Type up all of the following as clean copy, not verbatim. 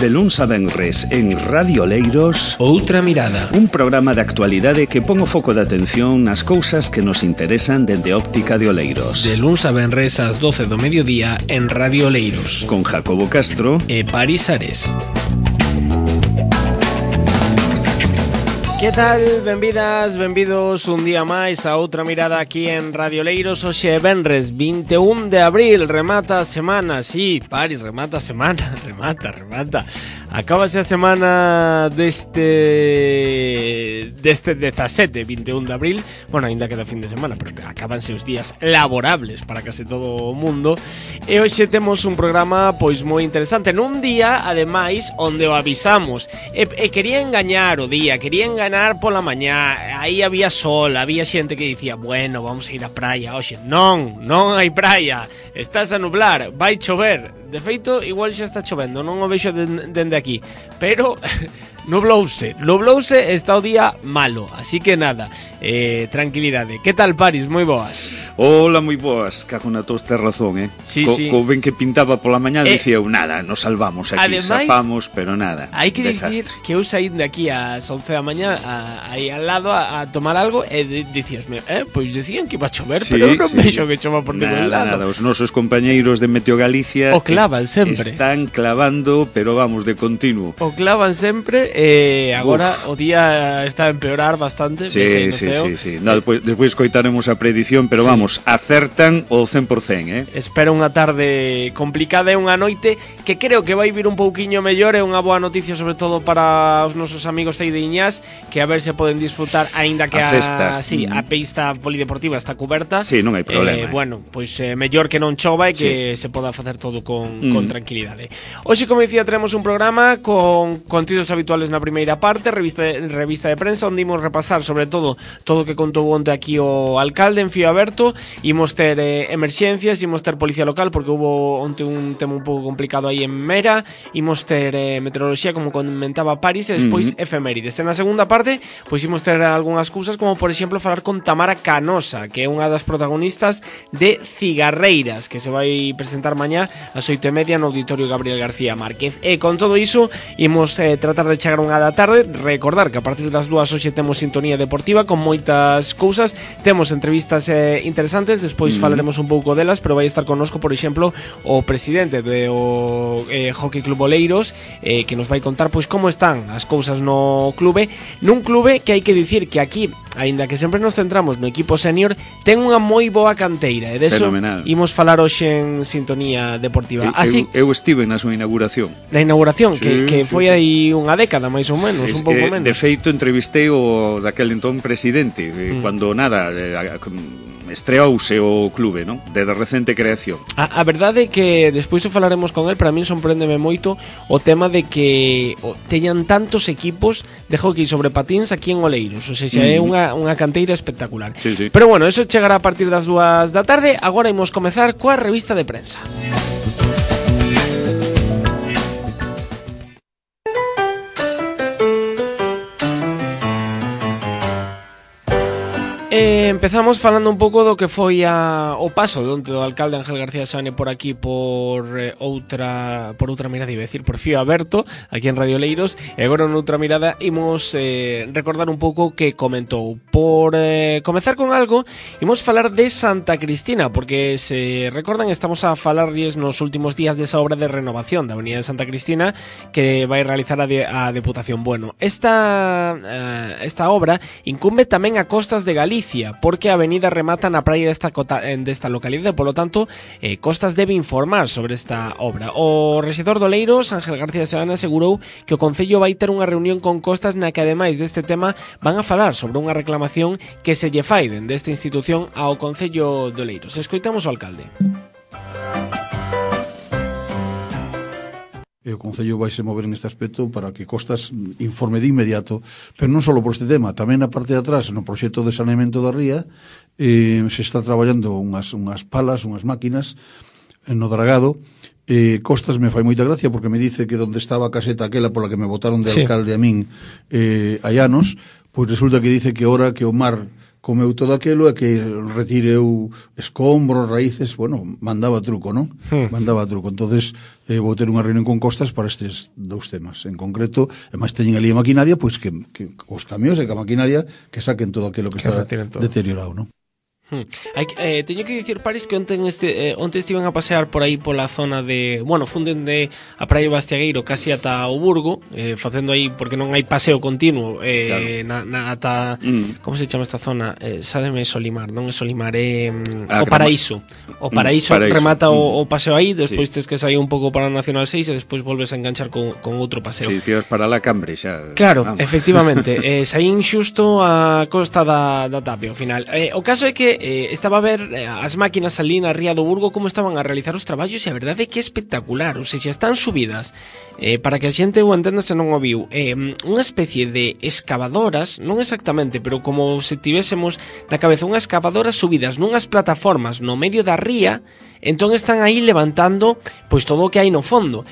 De luns a venres en Radio Oleiros, Outra Mirada, un programa de actualidade que pon o foco de atención nas cousas que nos interesan dende óptica de Oleiros. De luns a venres ás 12 do mediodía en Radio Oleiros, con Jacobo Castro e Paris Ares. Que tal? Benvidas, benvidos un día máis a Outra Mirada aquí en Radio Oleiros. Hoxe é venres 21 de abril, remata a semana. Sí, Paris, remata a semana. Remata. Acábase a semana deste 17, 21 de abril. Bueno, ainda queda fin de semana, pero acabanse os días laborables para case todo o mundo. E hoxe temos un programa pois moi interesante, nun día, ademais, onde o avisamos. E quería engañar o día, quería enganar pola mañá, aí había sol, había xente que dicía, bueno, vamos a ir á praia hoxe. Non hai praia, estás a nublar, vai chover. De feito, igual xa está chovendo, non o vexo dende aquí, pero nublouse, está o día malo, así que nada, tranquilidade. Que tal, Paris? Moi boas. Hola, moi boas, cago na tos, tes razón, Sí. Co ben que pintaba pola mañá, dicía eu, nada, nos salvamos aquí, ademais, safamos, pero nada. Hai que dicir que eu saí de aquí ás 11 da mañá aí al lado a tomar algo e dicíasme, pois decían que iba a chover, sí, pero non vexo que chova por ningún lado. Nada, os nosos compañeiros de Meteo Galicia o clavan sempre. Están clavando, pero vamos, de continuo. O clavan sempre e agora o día está a empeorar bastante. Sí. No, despois coitaremos a predición, pero vamos, acertan o 100%, Espera unha tarde complicada e unha noite que creo que vai vir un pouquiño mellor. É unha boa noticia sobre todo para os nosos amigos eideiñás, que a ver se poden disfrutar, aínda que a festa. A pista polideportiva está cuberta. Sí, non hai problema. Bueno, pois mellor que non chova e que se poda facer todo con tranquilidade. Hoxe, como dicía, teremos un programa con contidos habituales na primeira parte, revista de prensa, onde imos repasar sobre todo o que contou onte aquí o alcalde en Fío Aberto. Imos ter emerxencias, imos ter policía local, porque hubo onte un tema un pouco complicado aí en Mera. Imos ter meteoroloxía, como comentaba Paris, e despois efemérides. En a segunda parte, pois imos ter algunhas cousas, como por exemplo falar con Tamara Canosa, que é unha das protagonistas de Cigarreiras, que se vai presentar mañá ás 8:30 no Auditorio Gabriel García Márquez. E con todo iso, imos tratar de chegar unha da tarde. Recordar que a partir das 2 hoxe temos sintonía deportiva con moitas cousas, temos entrevistas interesantes, despois falaremos un pouco delas, pero vai estar connosco, por exemplo, o presidente do Hockey Club Oleiros, que nos vai contar pois como están as cousas no clube, nun clube que hai que dicir que aquí, aínda que sempre nos centramos no equipo senior, ten unha moi boa canteira, e deso imos falar hoxe en sintonía deportiva. Así eu estive na súa inauguración. Na inauguración, que foi aí unha década máis ou menos, un pouco menos. De feito, entrevistei o daquel entón presidente, cando nada estreouse o clube, non? De recente creación. A verdade é que despois o falaremos con el. Para min sorpréndeme moito o tema de que teñan tantos equipos de hockey sobre patins aquí en Oleiros. O sea, é unha canteira espectacular. Sí. Pero bueno, eso chegará a partir das 2 da tarde. Agora imos comezar coa revista de prensa. Empezamos falando un pouco do que foi o paso do alcalde Ángel García Sane por aquí por outra mirada, iba a decir, por Fío Aberto, aquí en Radio Oleiros. E agora noutra mirada imos recordar un pouco que comentou. Por comezar con algo, imos falar de Santa Cristina, porque se recordan, estamos a falarlles nos últimos días desa obra de renovación da Avenida de Santa Cristina que vai realizar a Deputación. Bueno, esta obra incumbe tamén a Costas de Galicia, porque a avenida remata na praia desta localidade, polo tanto, Costas debe informar sobre esta obra. O rexedor de Oleiros, Ángel García Sane, asegurou que o Concello vai ter unha reunión con Costas na que, ademais deste tema, van a falar sobre unha reclamación que se lle fai desta institución ao Concello de Oleiros. Escoitamos o alcalde. E o Concello vai se mover neste aspecto para que Costas informe de inmediato, pero non só por este tema, tamén na parte de atrás, no proxecto de saneamento da ría, se está traballando unhas palas, unhas máquinas no dragado. Costas me fai moita gracia porque me dice que onde estaba a caseta aquela pola que me botaron de alcalde a min hai anos, pois resulta que dice que ora que o mar comeu todo aquilo e que retireu escombros, raíces, bueno, mandaba truco, non? Mandaba truco. Entonces, vou ter unha reunión con Costas para estes dous temas. En concreto, e máis teñen ali a maquinaria, pois que os camións e que a maquinaria que saquen todo aquilo que está deteriorado, non? Teño que dicir, Paris, que onte estiven a pasear por aí pola zona de, bueno, funden de a praia Bastiagueiro casi ata o Burgo, facendo aí, porque non hai paseo continuo, claro. Ata como se chama esta zona? Sáleme Solimar, non é Solimar, é o Paraíso. O Paraíso remata o paseo aí, despois tes que sair un pouco para a Nacional 6 e despois volves a enganchar con outro paseo. Si, tiras para la Cambre xa. Claro, vamos. Efectivamente, saín xusto a costa da Tapia ao final. O caso é que estaba a ver as máquinas ali na ría do Burgo como estaban a realizar os traballos e a verdade é que é espectacular, ou seja, están subidas, para que a xente o entenda se non o viu, unha especie de excavadoras, non exactamente, pero como se tivésemos na cabeza unhas excavadoras subidas nunhas plataformas no medio da ría, entón están aí levantando pois todo o que hai no fondo.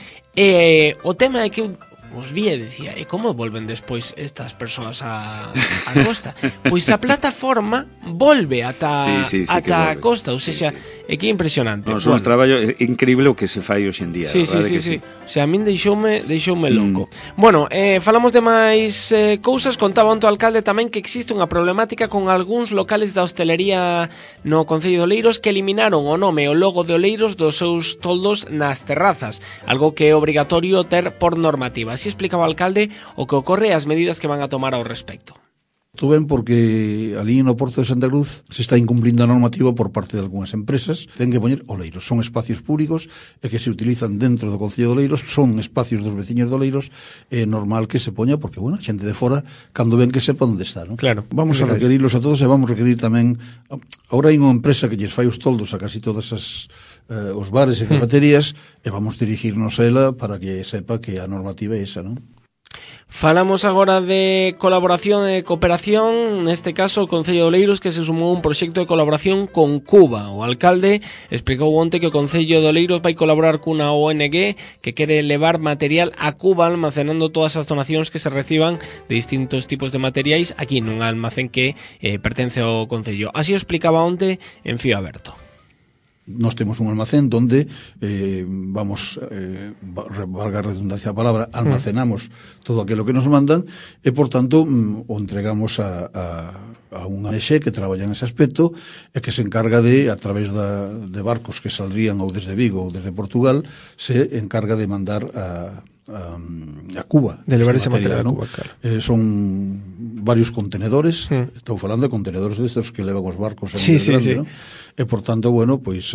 O tema é que os vi e decía, e como volven despois estas persoas a costa? Pois a plataforma volve ata a costa, ou seja, é que é impresionante. Son os traballos increíble o que se fai hoxe en día. Sí. O sea, a min deixoume loco. Bueno, falamos de máis cousas. Contaba onto alcalde tamén que existe unha problemática con algúns locales da hostelería no Concello de Oleiros que eliminaron o nome e o logo de Oleiros dos seus toldos nas terrazas, algo que é obrigatorio ter por normativa. Así explicaba o alcalde o que ocorre e as medidas que van a tomar ao respecto. Tú ben porque ali no Porto de Santa Cruz se está incumplindo a normativa por parte de algunhas empresas. Ten que poñer Oleiros, son espacios públicos e que se utilizan dentro do Concello de Oleiros, son espacios dos veciños de Oleiros, é normal que se poña porque, bueno, a xente de fora cando ven que sepa onde está, non? Claro. Vamos a requerirlos a todos e vamos a requerir tamén. Agora hai unha empresa que lles fai os toldos a casi todas as os bares e cafeterías e vamos dirigirnos a ela para que sepa que a normativa é esa, non? Falamos agora de colaboración e cooperación, neste caso o Concello de Oleiros que se sumou a un proxecto de colaboración con Cuba. O alcalde explicou onte que o Concello de Oleiros vai colaborar cunha ONG que quere levar material a Cuba almacenando todas as donacións que se reciban de distintos tipos de materiais aquí nun almacén que pertence ao Concello. Así o explicaba onte en Fío Aberto. Nós temos un almacén donde vamos, valga a redundancia a palabra, almacenamos todo aquilo que nos mandan e, por tanto, o entregamos a unha ONG que traballa en ese aspecto e que se encarga de, a través de barcos que saldrían ou desde Vigo ou desde Portugal, se encarga de mandar a Cuba. De levar ese material a Cuba, claro. Son varios contenedores, estou falando de contenedores destes que levan os barcos sí. ¿no? E, por tanto, bueno, pois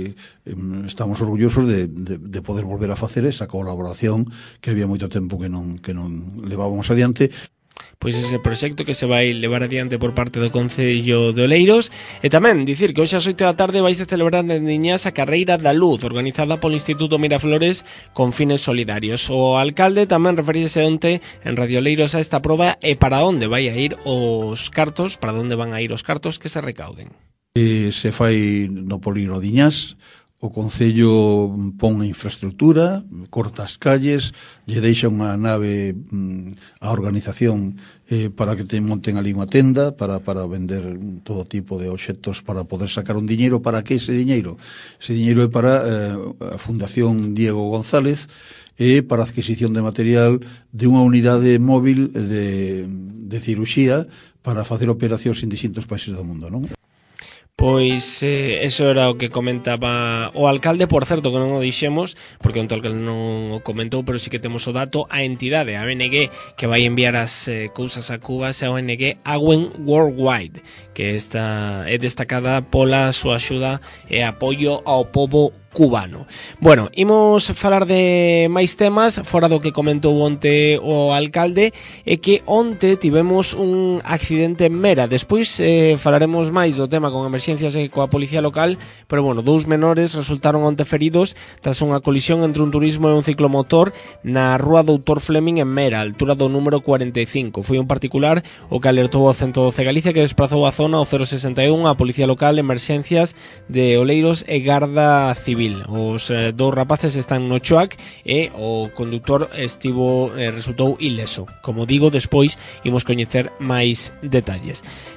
estamos orgullosos de poder volver a facer esa colaboración que había moito tempo que non levábamos adiante. Pois ese proxecto que se vai levar adiante por parte do Concello de Oleiros. E tamén dicir que hoxe ás 8 da tarde vais a celebrar en Niñas a Carreira da Luz, organizada polo Instituto Miraflores con fines solidarios. O alcalde tamén referíase onte en Radio Oleiros a esta proba e para onde vai a ir os cartos, para onde van a ir os cartos que se recauden. Se fai no Polígono de Iñás. O Concello pon a infraestructura, corta as calles, lle deixa unha nave a organización para que te monten ali unha tenda para vender todo tipo de obxectos para poder sacar un diñeiro. Para que ese diñeiro? Ese diñeiro é para a Fundación Diego González e para a adquisición de material de unha unidade móvil de ciruxía para facer operacións en distintos países do mundo, non? Pois eso era o que comentaba o alcalde. Por certo, que non o dixemos porque o alcalde non o comentou, pero sí que temos o dato. A entidade, a ONG que vai enviar as cousas a Cuba é a ONG Awen Worldwide, que é destacada pola súa axuda e apoio ao pobo cubano. Bueno, imos falar de máis temas fora do que comentou onte o alcalde. É que onte tivemos un accidente en Mera. Despois falaremos máis do tema con emerxencias e coa policía local, pero bueno, 2 menores resultaron onte feridos tras unha colisión entre un turismo e un ciclomotor na rúa Doutor Fleming en Mera, altura do número 45. Foi un particular o que alertou ao 112 Galicia, que desplazou a zona ao 061 a policía local, emerxencias de Oleiros e Garda Civil. Os dous rapaces están no choac e o conductor resultou ileso. Como digo, despois imos coñecer máis detalles.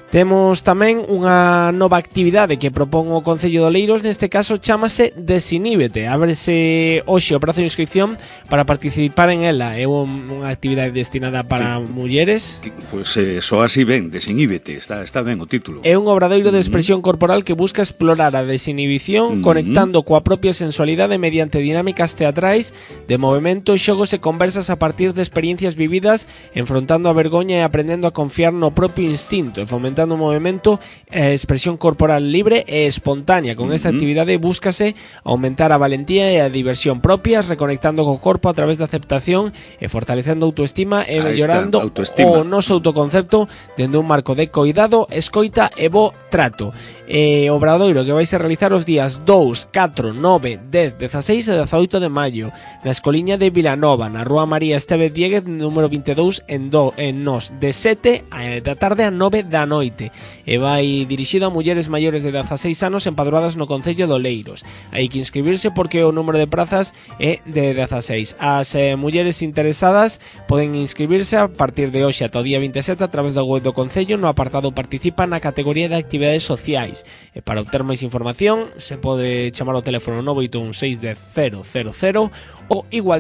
Temos tamén unha nova actividade que propón o Concello de Oleiros, neste caso chámase Desiníbete. Ábrese hoxe o prazo de inscripción para participar en ela. É unha actividade destinada para mulleres. Pois só así ben, Desiníbete, está ben o título. É un obradoiro de expresión corporal que busca explorar a desinhibición conectando coa propia sensualidade mediante dinámicas teatrais de movimento, xogos e conversas a partir de experiencias vividas, enfrontando a vergoña e aprendendo a confiar no propio instinto e fomentando un movimento e expresión corporal libre e espontánea. Con esta actividade búscase aumentar a valentía e a diversión propias, reconectando co corpo a través da aceptación e fortalecendo a autoestima e mellorando o noso autoconcepto dende un marco de coidado, escoita e bo trato. O obradoiro que vais a realizar os días 2, 4, 9, 10, 16 e 18 de maio na Escoliña de Vilanova, na Rúa María Estevez Dieguez, número 22 en Nos, de 7 da tarde a 9 da noite. E vai dirixido a mulleres maiores de 16 anos empadroadas no Concello de Oleiros. Hai que inscribirse porque o número de prazas é de 16. As mulleres interesadas poden inscribirse a partir de hoxe ata o día 27 a través da web do Concello no apartado Participa na categoría de actividades sociais. E para obter máis información se pode chamar ao teléfono 981 610 000 ou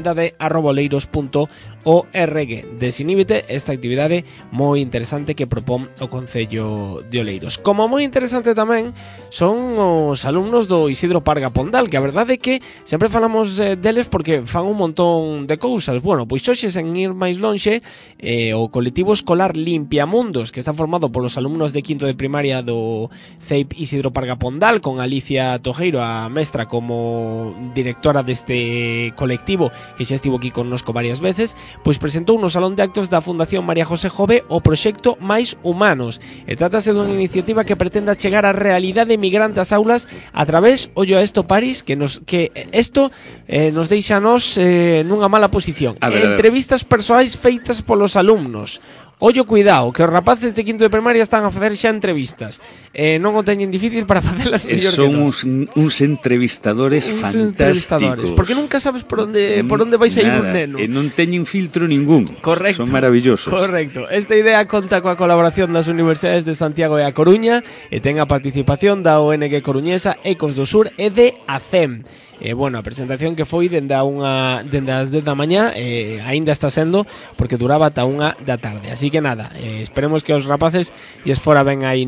igualdade@oleiros.org. Desiníbete, esta actividade moi interesante que propón o Concello de Oleiros. Como moi interesante tamén son os alumnos do Isidro Parga Pondal, que a verdade é que sempre falamos deles porque fan un montón de cousas. Bueno, pois hoxe, sen ir máis lonxe, o colectivo escolar Limpiamundos, que está formado polos alumnos de quinto de primaria do CEIP Isidro Parga Pondal, con Alicia Tojeiro, a mestra, como directora deste colectivo, que xa estivo aquí connosco varias veces, pois presentou no Salón de Actos da Fundación María José Jove o proxecto Máis Humanos. E trátase dunha iniciativa que pretenda chegar á realidade migrante ás aulas a través, ollo a esto, Paris, que isto nos deixa a nos nunha mala posición. Entrevistas persoais feitas polos alumnos. Ollo, cuidado, que os rapaces de quinto de primaria están a facer xa entrevistas. Non o teñen difícil para facelas mellor que nós. Son uns entrevistadores fantásticos. Porque nunca sabes por onde vai sair un neno. E non teñen filtro ningún. Correcto. Son maravillosos. Correcto. Esta idea conta coa colaboración das universidades de Santiago e A Coruña e ten a participación da ONG coruñesa Ecos do Sur e de ACEM. Bueno, a presentación que foi dende as 10 da mañá aínda está sendo porque duraba ata 1 da tarde. Así que nada, esperemos que os rapaces lles fora ben aí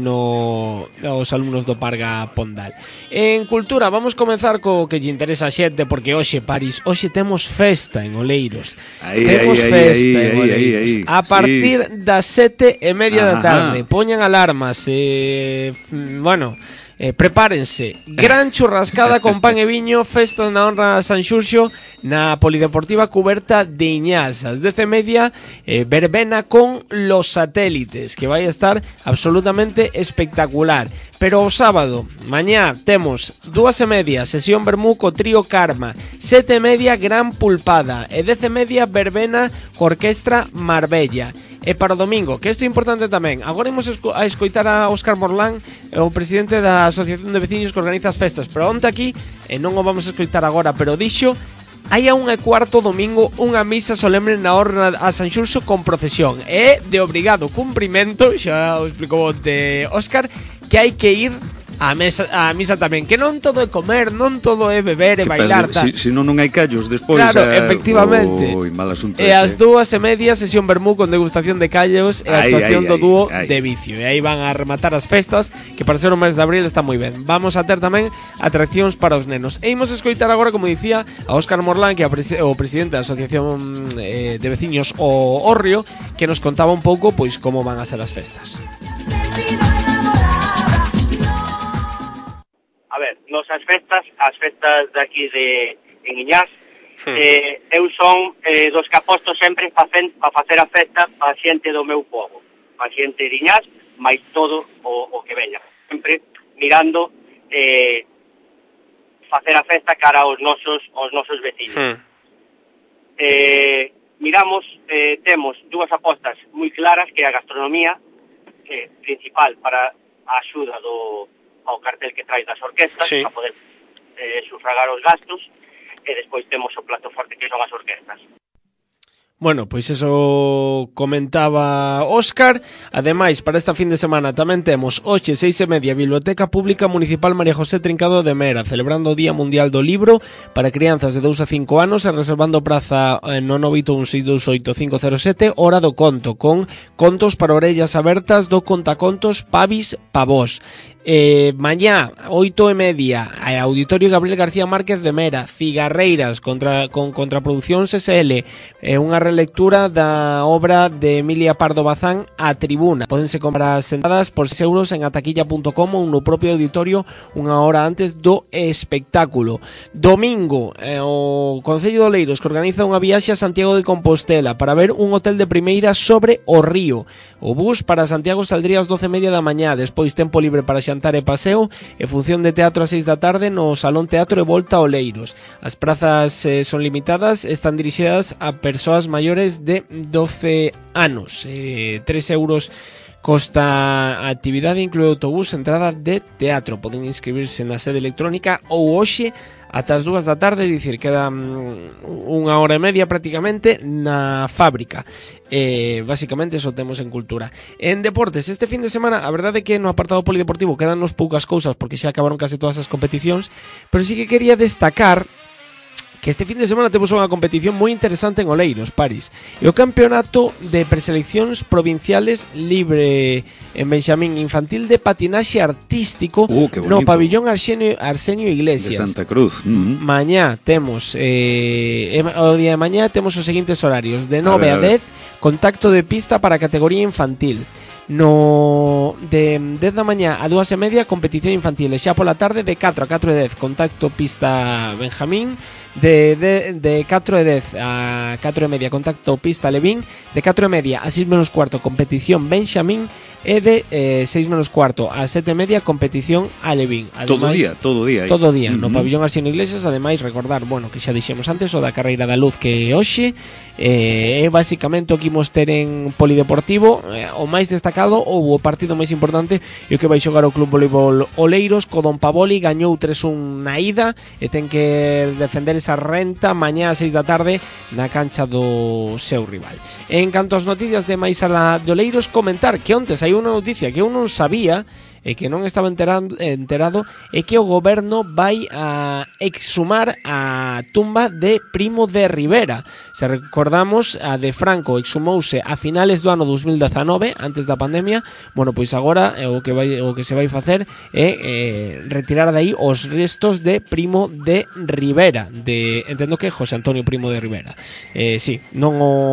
os alumnos do Parga Pondal. En cultura vamos comenzar co que lle interesa a xente, porque hoxe, París, hoxe temos festa en Oleiros. Temos festa en Oleiros. A partir das 7:30 da tarde. Poñan alarmas, bueno, prepárense, gran churrascada con pan e viño, festa na honra a San Xurxo na Polideportiva Cuberta de Iñás, ás 10:30, verbena con Los Satélites, que vai a estar absolutamente espectacular. Pero o sábado, mañá, temos 2:30, sesión vermú co trío Karma, 7:30, gran pulpada, e 10:30, verbena co orquestra Marbella. E para o domingo, que isto é importante tamén, agora imos a escoitar a Óscar Morlán, o presidente da Asociación de Veciños que organiza as festas, pero onte aquí, non o vamos a escoitar agora, pero dixo, hai a 1:15 domingo unha misa solemne na honra a San Xurxo con procesión. É de obrigado cumprimento, xa o explicou onte Óscar, que hai que ir a misa tamén, que non todo é comer, non todo é beber e bailar, tal. Si non hai callos despois. Claro, efectivamente. Mal asunto. E ás 2:30, sesión vermú con degustación de callos e a actuación do dúo de Vicio. E aí van a rematar as festas, que para ser o mes de abril está moi ben. Vamos a ter tamén atraccións para os nenos. E imos escoitar agora, como dicía, a Óscar Morlán, que é o presidente da Asociación de Veciños o Orrio, que nos contaba un pouco pois como van a ser as festas. A ver, as festas de aquí en Iñás, eu son dos que aposto sempre para facer a festa para a xente do meu povo, para a xente de Iñás, máis todo o que veña, sempre mirando facer a festa cara aos nosos vecinos. Miramos, temos dúas apostas moi claras, que é a gastronomía, que é principal para a axuda ao cartel que traes das orquestas, para poder sufragar os gastos, e despois temos o plato forte, que son as orquestas. Bueno, pois eso comentaba Óscar. Ademais, para esta fin de semana tamén temos hoxe 6:30 Biblioteca Pública Municipal María José Trincado de Mera, celebrando o Día Mundial do Libro para crianzas de 2 a 5 anos e reservando praza no 981-628-507, hora do conto, con contos para orellas abertas do contacontos Pavis Pavós. Mañá, 8:30, Auditorio Gabriel García Márquez de Mera, Cigarreiras con Contraproducións SL, unha relectura da obra de Emilia Pardo Bazán, A Tribuna. Pódense comprar sentadas por 6 euros en ataquilla.com ou no propio auditorio unha hora antes do espectáculo. Domingo, o Concello de Oleiros que organiza unha viaxe a Santiago de Compostela para ver un hotel de primeira sobre o río. O bus para Santiago saldría ás 12:30 da mañá, despois tempo libre para xantar e paseo e función de teatro ás 6 da tarde no Salón Teatro e Volta a Oleiros. As prazas son limitadas, están dirixidas a persoas maiores de 12 anos. 3 euros costa a actividade, inclúe autobús, entrada de teatro. Poden inscribirse na sede electrónica ou hoxe ata as 2 da tarde, dicir, queda unha hora e media prácticamente na fábrica. Básicamente eso temos en cultura. En deportes, este fin de semana, a verdade é que no apartado polideportivo quedannos poucas cousas porque xa acabaron case todas as competicións, pero sí que quería destacar que este fin de semana temos unha competición moi interesante en Oleiros, París. E o campeonato de preseleccións provinciales libre en Benxamín infantil de patinaxe artístico no pabillón Arsenio Iglesias. De Santa Cruz. Mañá temos o día de mañá temos os seguintes horarios: de 9 a 10, contacto de pista para a categoría infantil. No de 10 da mañá a 2:30 competición infantil, e xa pola tarde de 4 a 4:10 contacto pista Benjamín, de 4:10 a 4:30 contacto pista Levín, de 4:30 a 6 menos cuarto competición Benjamín e de 6 menos cuarto a 7:30 competición Alevín. Ademais, todo día no pabillón Arsenio Iglesias. Ademais, recordar, bueno, que xa dixemos antes o da carreira da luz que hoxe é basicamente o que imos ter en polideportivo. O máis destacado ou o partido máis importante é o que vai xogar o Club Voleibol Oleiros co Don Pavoli. Gañou 3-1 na ida e ten que defender esa renta mañá a 6 da tarde na cancha do seu rival. En canto ás noticias de máis alá de Oleiros, comentar que onte hai unha noticia que eu non sabía e que non estaba enterado, é que o goberno vai a exhumar a tumba de Primo de Rivera. Se recordamos, a de Franco exhumouse a finales do ano 2019, antes da pandemia. Bueno, pois agora o que se vai facer é retirar de aí os restos de Primo de Rivera, entendo que José Antonio Primo de Rivera. Sí, non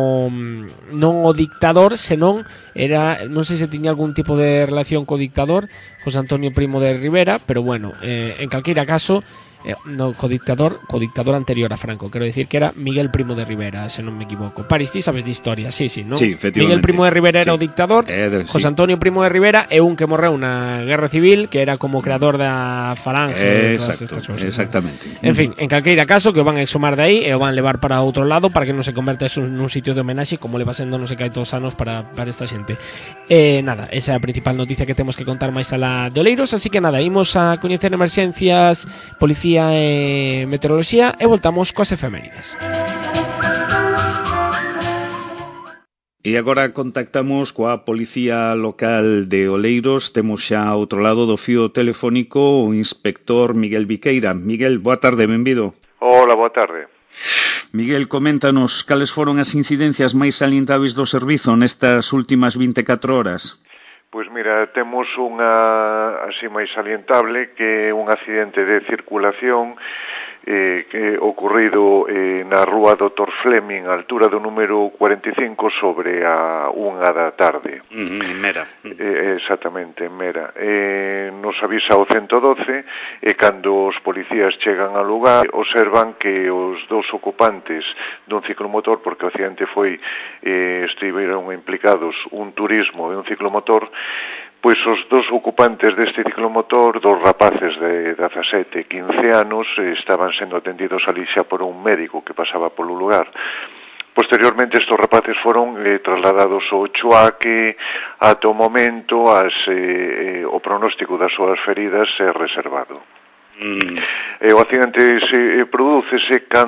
o dictador, senón era, non sei se tiña algún tipo de relación co dictador José Antonio Primo de Rivera, pero bueno, en calqueira caso, no, co dictador anterior a Franco, quero dicir que era Miguel Primo de Rivera, se non me equivoco. París, ti sabes de historia, sí, non? Sí, efectivamente. Miguel Primo de Rivera era o dictador, José Antonio Primo de Rivera é un que morreu na Guerra Civil, que era como creador da Falange, todas estas cousas. Exactamente. En fin, en calqueira caso, que o van a exhumar de aí e o van levar para outro lado para que non se converta nun sitio de homenaxe como leva sendo non se cae todos anos para esta xente. Nada, esa é a principal noticia que temos que contar máis alá de Oleiros, así que nada, imos a coñecer emerxencias, policía e meteoroloxía e voltamos coas efemérides. E agora contactamos coa policía local de Oleiros. Temos xa ao outro lado do fío telefónico o inspector Miguel Viqueira. Miguel, boa tarde, benvido. Hola, boa tarde. Miguel, coméntanos cales foron as incidencias máis salientáveis do servizo nestas últimas 24 horas. Pois mira, temos unha así máis salientable que é un accidente de circulación que ocorrido na rúa Dr. Fleming, a altura do número 45 sobre a 1 da tarde. En Mera. Exactamente, en Mera. Nos avisa o 112 e cando os policías chegan ao lugar observan que os dous ocupantes dun ciclomotor, porque o accidente foi estiveron implicados un turismo e un ciclomotor, pois os dos ocupantes deste ciclomotor, dos rapaces de 17 e 15 anos, estaban sendo atendidos ali xa por un médico que pasaba polo lugar. Posteriormente, estes rapaces foron trasladados ao Choa, que ata o momento o pronóstico das súas feridas é reservado. O accidente se prodúcese cando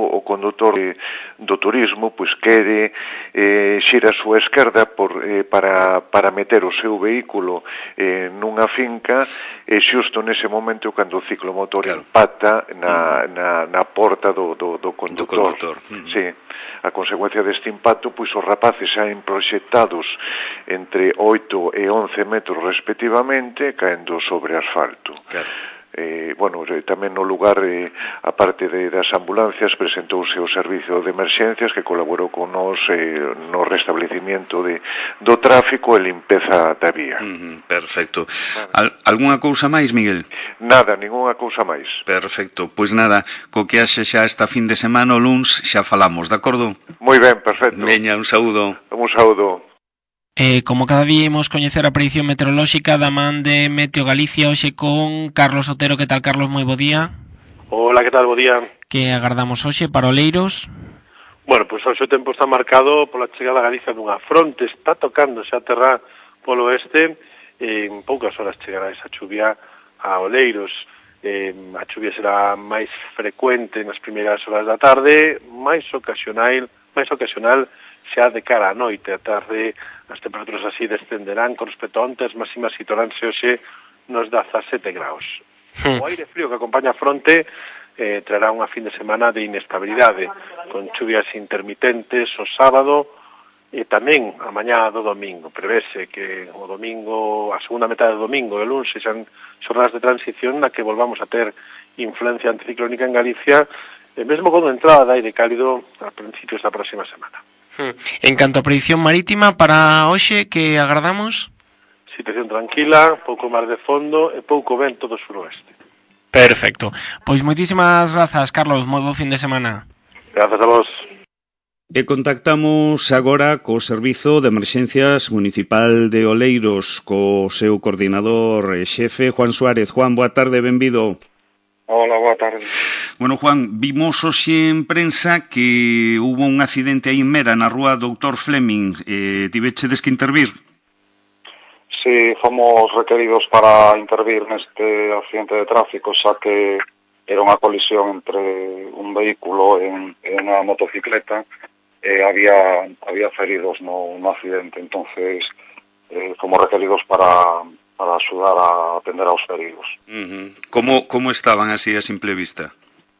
o condutor do turismo pois quere xira a súa esquerda para meter o seu vehículo nunha finca e xusto nese momento cando o ciclomotor impacta na porta do condutor. Sí. A consecuencia deste impacto, pois os rapaces saen proxectados entre 8 e 11 metros respectivamente, caendo sobre asfalto. Claro. Tamén no lugar, a parte das ambulancias, presentouse o servicio de emerxencias que colaborou con nos no restablecimiento do tráfico e limpeza da vía. Perfecto. Algunha cousa máis, Miguel? Nada, ningunha cousa máis. Perfecto. Pois nada, co que haxe xa esta fin de semana o luns xa falamos, de acordo? Moi ben, perfecto. Veña, un saúdo. Un saúdo. Como cada día imos coñecer a predicción meteorolóxica da man de Meteo Galicia, hoxe con Carlos Otero. Que tal, Carlos? Moi bo día. Hola, que tal? Bo día. Que agardamos hoxe para Oleiros? Bueno, pois hoxe o tempo está marcado pola chegada a Galicia dunha fronte, está tocando xa a terra polo oeste, en poucas horas chegará esa chuvia a Oleiros. A chuvia será máis frecuente nas primeiras horas da tarde, máis ocasional xa de cara á noite. A tarde as temperaturas así descenderán con respecto a onte, as máximas situaránse hoxe nos 17 graus. O aire frío que acompaña a fronte traerá unha fin de semana de inestabilidade, con chuvias intermitentes o sábado e tamén a mañá do domingo. Prevese que o domingo, a segunda metade do domingo e o lunes sexan xornadas de transición na que volvamos a ter influencia anticiclónica en Galicia, e mesmo con entrada de aire cálido a principios da próxima semana. En canto a predicción marítima para hoxe, que agardamos? Situación tranquila, pouco mar de fondo e pouco vento do suroeste. Perfecto. Pois moitísimas grazas, Carlos. Moi bo fin de semana. Grazas a vos. E contactamos agora co Servizo de Emerxencias Municipal de Oleiros, co seu coordinador e xefe, Juan Suárez. Juan, boa tarde, benvido. Hola, boa tarde. Bueno, Juan, vimos hoxe en prensa que hubo un accidente aí en Mera, na rúa Doutor Fleming. Tivechedes que intervir? Sí, fomos requeridos para intervir neste accidente de tráfico, xa que era unha colisión entre un vehículo e unha motocicleta e había feridos no accidente, entonces fomos requeridos para axudar a atender aos feridos. Como estaban así a simple vista?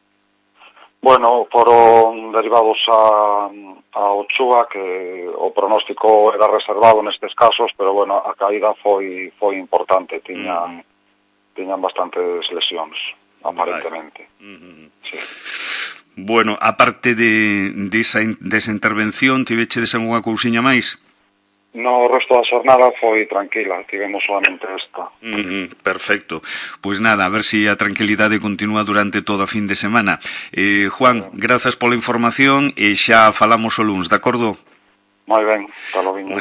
Bueno, foron derivados a Ochoa, que o pronóstico era reservado nestes casos, pero bueno, a caída foi importante, tiñan bastantes lesións, aparentemente. Sí. Bueno, aparte desa intervención, tivechedes algunha cousiña máis? No, o resto da xornada foi tranquila, tivemos solamente esta. Perfecto. Pois nada, a ver se a tranquilidade continúa durante todo a fin de semana. Juan, grazas pola información e xa falamos o luns, de acordo? Moi ben, talo viño.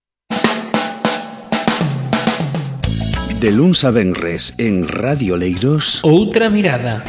De luns a venres en Radio Oleiros, Outra mirada.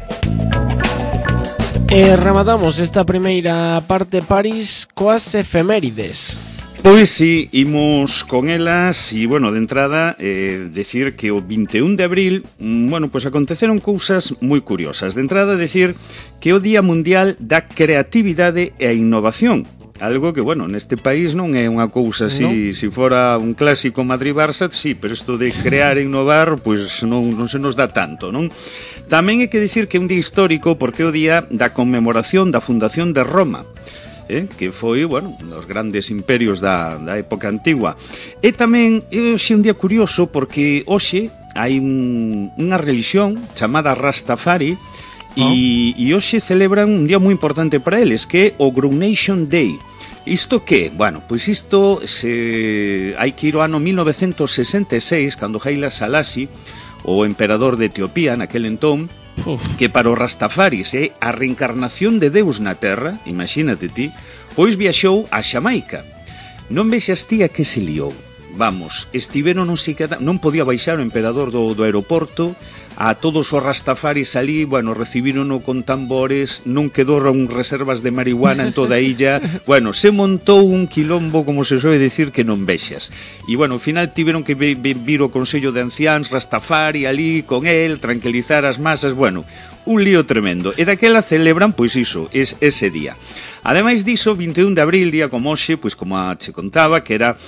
E rematamos esta primeira parte París coas efemérides. Pois sí, imos con elas e, bueno, de entrada, decir que o 21 de abril, bueno, pois aconteceron cousas moi curiosas. De entrada, decir que o Día Mundial da Creatividade e a Innovación. Algo que, bueno, neste país non é unha cousa así, no? Se fora un clásico Madrid-Barça, sí, pero isto de crear e innovar, pois non se nos dá tanto, non? Tamén hai que decir que é un día histórico porque é o día da conmemoración da fundación de Roma, que foi, bueno, un dos grandes imperios da época antigua. E tamén é hoxe un día curioso porque hoxe hai unha religión chamada Rastafari e hoxe celebran un día moi importante para eles, que é o Grounation Day. Isto que? Bueno, pois isto hai que ir ao ano 1966, cando Haile Selassie, o emperador de Etiopía naquel entón, que para os Rastafaris é a reencarnación de Deus na Terra, imagínate ti, pois viaxou a Xamaica. Non vexas ti a que se liou. vamos, estiveron non podía baixar o emperador do aeroporto, a todos os rastafaris ali, bueno, recibírono con tambores, non quedaron reservas de marihuana en toda a illa, bueno, se montou un quilombo, como se soe decir, que non vexas. E, bueno, ao final tiveron que vir o Consello de Anciáns, Rastafari, ali, con el, tranquilizar as masas, bueno, un lío tremendo. E daquela celebran, pois iso, ese día. Ademais diso, 21 de abril, día como hoxe, pois como che contaba, que era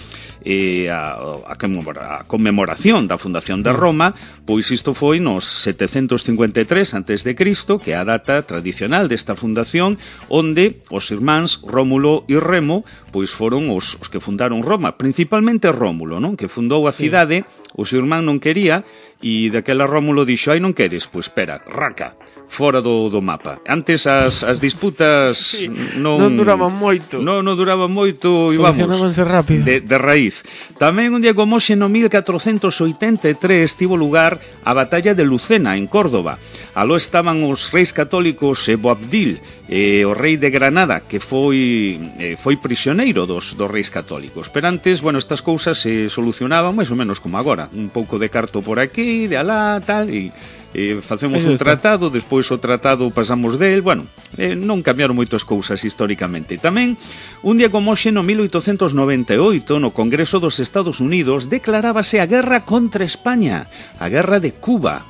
a conmemoración da fundación de Roma, pois isto foi nos 753 a.C., que é a data tradicional desta fundación, onde os irmáns Rómulo e Remo pois foron os que fundaron Roma, principalmente Rómulo, non? Que fundou a cidade, o seu irmán non quería, e daquela Rómulo dixo, ai non queres? Pois espera, raca, fora do mapa. Antes as disputas non duraban moito. Non duraban moito, e vamos, rápido. De raíz. Tamén un día como hoxe no 1483 tivo lugar a batalla de Lucena en Córdoba. Aló estaban os reis católicos Boabdil, o rei de Granada, que foi prisioneiro dos reis católicos. Pero antes, bueno, estas cousas se solucionaban máis ou menos como agora, un pouco de carto por aquí, de alá, tal, e facemos un tratado, despois o tratado pasamos del, bueno, non cambiaron moitas cousas históricamente. Tamén, un día como hoxe no 1898, no Congreso dos Estados Unidos, declarábase a guerra contra España, a guerra de Cuba,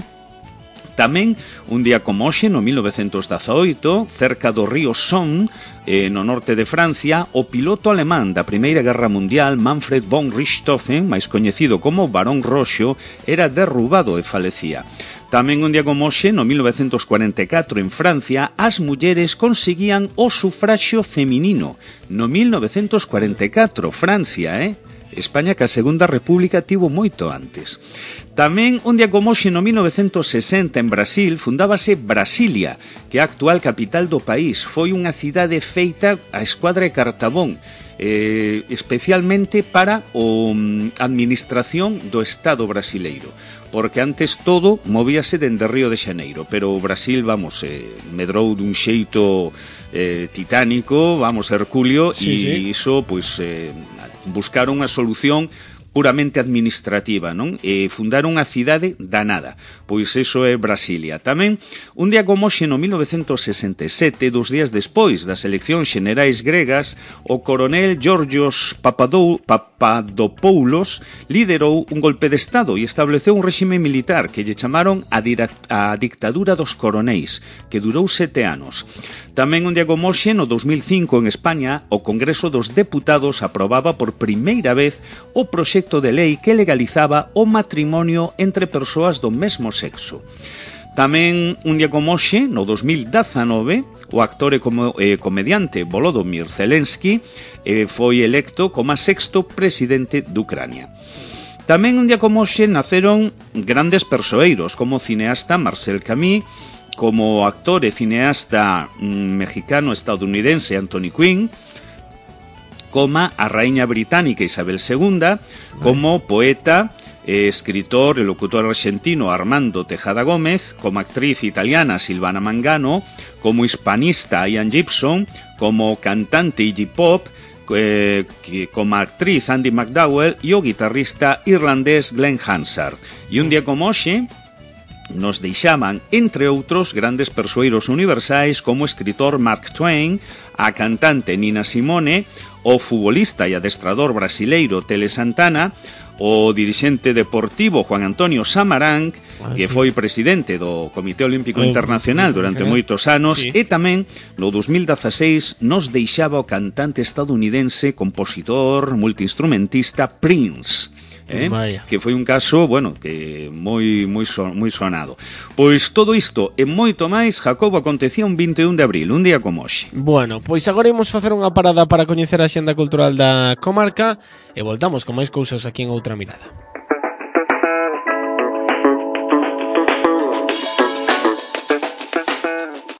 Tamén, un día como hoxe, no 1918, cerca do río Somme, no norte de Francia, o piloto alemán da Primeira Guerra Mundial, Manfred von Richthofen, máis coñecido como Barón Roxo, era derrubado e falecía. Tamén un día como hoxe, no 1944, en Francia, as mulleres conseguían o sufraxio feminino. No 1944, Francia, España, que a Segunda República tivo moito antes. Tamén, un día como hoxe, no 1960, en Brasil, fundábase Brasilia, que é a actual capital do país. Foi unha cidade feita a escuadra de Cartabón, especialmente para a administración do Estado brasileiro, porque antes todo movíase dende Río de Xaneiro, pero o Brasil, vamos, medrou dun xeito titánico, vamos, hercúleo, e iso, pois, buscaron unha solución puramente administrativa, non? E fundaron a cidade da nada. Pois eso é Brasilia. Tamén, un día como hoxe no 1967, 2 días despois das eleccións xenerais gregas, o coronel Georgios Papadopoulos liderou un golpe de Estado e estableceu un réxime militar que lle chamaron a dictadura dos coronéis, que durou 7 anos. Tamén un día como hoxe, no 2005, en España, o Congreso dos Deputados aprobaba por primeira vez o proxecto de lei que legalizaba o matrimonio entre persoas do mesmo sexo. Tamén, un día como hoxe, no 2019, o actor e comediante Volodymyr Zelensky foi electo como a 6º presidente de Ucrania. Tamén, un día como hoxe, naceron grandes persoeiros, como o cineasta Marcel Camus, como actor e cineasta mexicano-estadounidense Anthony Quinn, como a raíña británica Isabel II, como poeta, escritor e locutor argentino Armando Tejada Gómez, como actriz italiana Silvana Mangano, como hispanista Ian Gibson, como cantante Iggy Pop, como actriz Andy McDowell e o guitarrista irlandés Glenn Hansard. E un día como hoxe nos deixaban, entre outros, grandes persoeiros universais como o escritor Mark Twain, a cantante Nina Simone, o futbolista e adestrador brasileiro Tele Santana, o dirixente deportivo Juan Antonio Samaranch, que foi presidente do Comité Olímpico Internacional durante moitos anos, e tamén no 2016 nos deixaba o cantante estadounidense, compositor, multiinstrumentista Prince. Que foi un caso, bueno, que moi sonado. Pois todo isto e moito máis, Jacobo, acontecía un 21 de abril, un día como hoxe. Bueno, pois agora imos facer unha parada para coñecer a xenda cultural da comarca e voltamos con máis cousas aquí en Outra Mirada.